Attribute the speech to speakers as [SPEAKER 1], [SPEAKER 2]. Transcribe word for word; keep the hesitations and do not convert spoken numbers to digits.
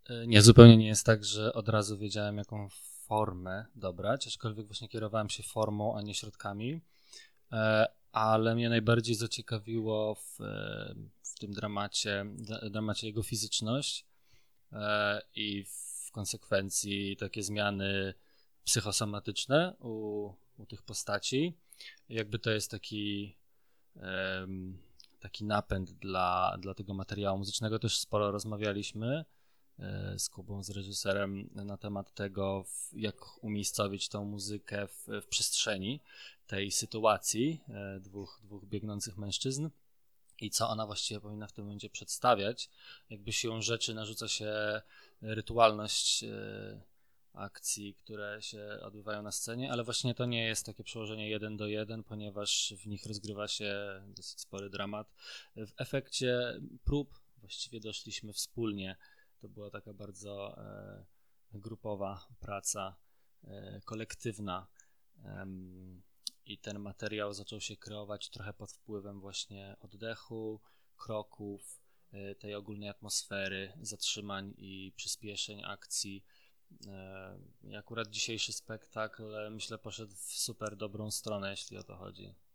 [SPEAKER 1] Nie, zupełnie nie jest tak, że od razu wiedziałem, jaką formę dobrać, aczkolwiek właśnie kierowałem się formą, a nie środkami, e, ale mnie najbardziej zaciekawiło w, e, w tym dramacie, d- dramacie jego fizyczność e, i w konsekwencji takie zmiany psychosomatyczne u, u tych postaci. Jakby to jest taki, em, taki napęd dla, dla tego materiału muzycznego. Też sporo rozmawialiśmy e, z Kubą, z reżyserem na temat tego, w- jak umiejscowić tą muzykę w, w przestrzeni tej sytuacji e, dwóch, dwóch biegnących mężczyzn i co ona właściwie powinna w tym momencie przedstawiać. Jakby siłą rzeczy narzuca się rytualność e, akcji, które się odbywają na scenie, ale właśnie to nie jest takie przełożenie jeden do jeden, ponieważ w nich rozgrywa się dosyć spory dramat. W efekcie prób właściwie doszliśmy wspólnie. To była taka bardzo e, grupowa praca, e, kolektywna. Em, I ten materiał zaczął się kreować trochę pod wpływem właśnie oddechu, kroków, e, tej ogólnej atmosfery, zatrzymań i przyspieszeń akcji. E, I akurat dzisiejszy spektakl, myślę, poszedł w super dobrą stronę, jeśli o to chodzi.